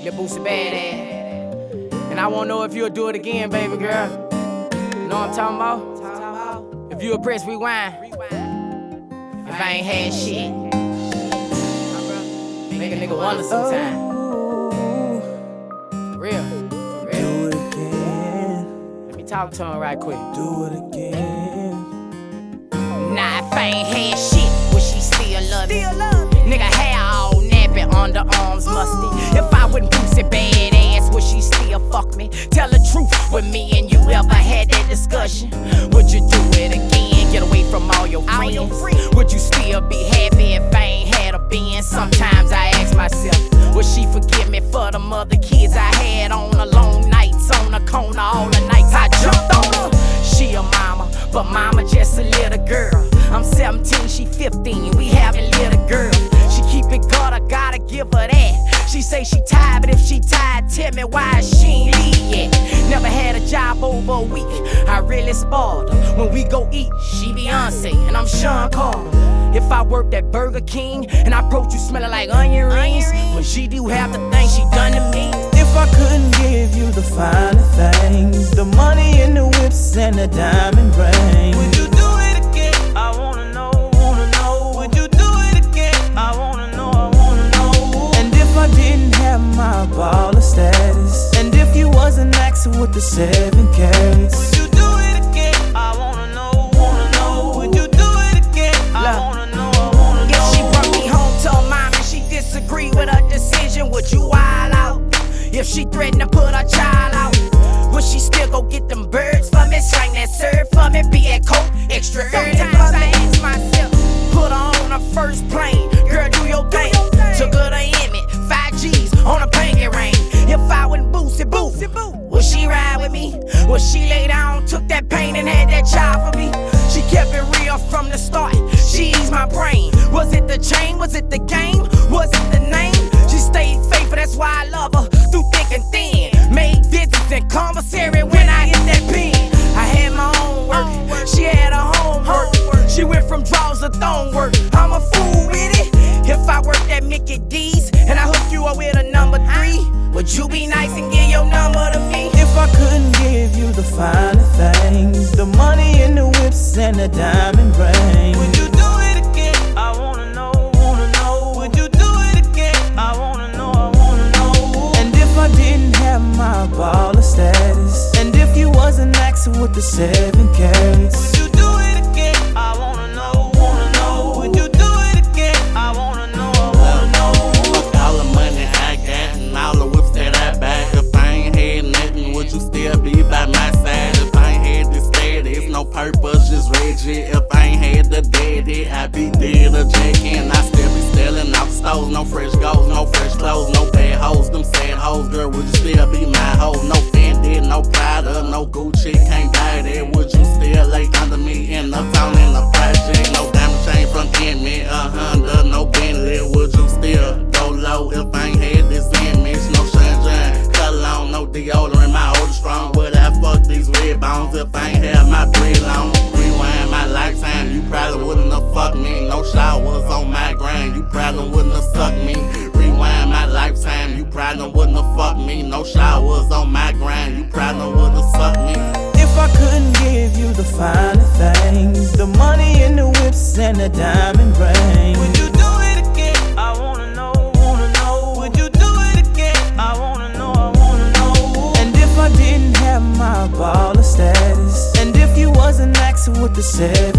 Lil Boosie badass. And I wanna know if you'll do it again, baby girl. Know what I'm talking about? If you a press rewind. If I ain't had shit. Make a nigga wonder sometime. For real. Do it again. Let me talk to him right quick. Do it again. Nah, if I ain't had shit, would she still love me? Nigga, hair all nappy, underarms musty. If I wouldn't Boosie badass, would she still fuck me? Tell the truth, with me and you ever had that discussion? Would you do it again? Get away from all your friends? Would you still be happy if I ain't had a Benz? Sometimes I ask myself, would she forgive me for the other kids I had on the long nights on the corner, all the nights I jumped on her? She a mama, but mama just a little girl. I'm 17, she 15, we having little girls. She keep it gutter, gotta give her that. She say she tired, but if she tired, tell me why she ain't leave yet. Never had a job over a week, I really spoiled her. When we go eat, she Beyonce, and I'm Sean Carter. If I worked at Burger King, and I approach you smelling like onion rings, when she do half the things she done to me. If I couldn't give you the finer things, the money and the whips and the diamond ring, would you do it again? I wanna know, wanna know. Would you do it again? I wanna know, I wanna know. And if I didn't have my baller status, and if you wasn't axing with the 7 carats, would you do it again? I wanna know, wanna know. Would you do it again? I wanna know, I wanna know. If she brought me home to her mom and she disagreed with her decision, would you wild out? If she threatened to put her child out, would she still go get them birds for me? Slang that serve for me, be at coke, extra early. Sometimes I ask myself, put her on her first plane, girl do your thing. Took her to Emmett, 5 G's on a pinky ring. If I wouldn't Boosie Boo, would she ride with me? Would she lay down, took that pain and had that child for me? She kept it real from the start, she eased my brain. Was it the chain, was it the game, was it the name? She stayed faithful, that's why I love her, through thick and thin. Made visits and commissary when I hit that pen. I had my own work, she had her homework. She went from draws to thong work, I'm a fool with it. If I worked at Mickey D's and I hooked you up with a number 3, would you be nice and give your number to me? If I couldn't give you the finer things, the money and the whips and the diamond ring, would you do it again? I wanna know, wanna know. Would you do it again? I wanna know, I wanna know. And if I didn't have my baller status, and if you wasn't axing with the 7 carats, would you do it again? I wanna know, wanna know. Would you do it again? I wanna know, I wanna know. Fuck all the money I got and all the whips that I buy. If I ain't had nothing, would you still be by my side? If I ain't had this status, no purpose, just rigid. If I ain't had the daddy, I'd be dead or jacking. I still be stealing off stores, no fresh goals, no fresh clothes, no bad hoes, them sad hoes. Girl, would you still be my hoe? No Fendi, no Prada, no Gucci, can't buy that. Would you still lay under me in the town in the project? No diamond chain from Emmett, a Honda, no Bentley. Would you still go low if I ain't had this image? No sunshine, cologne, no deodorant, my older strong. Would I fuck these red bones if I ain't had my bread on? Rewind my lifetime, you probably wouldn't have fucked me. No showers on my grind, you probably wouldn't have sucked me. Rewind my lifetime, you probably wouldn't have fucked me. No showers on my grind, you probably wouldn't have sucked me. If I couldn't give you the finer things, the money and the whips and the diamond ring, would you do it again? I wanna know, wanna know. Would you do it again? I wanna know, I wanna know. And if I didn't have my baller status, and if you wasn't axing with the 7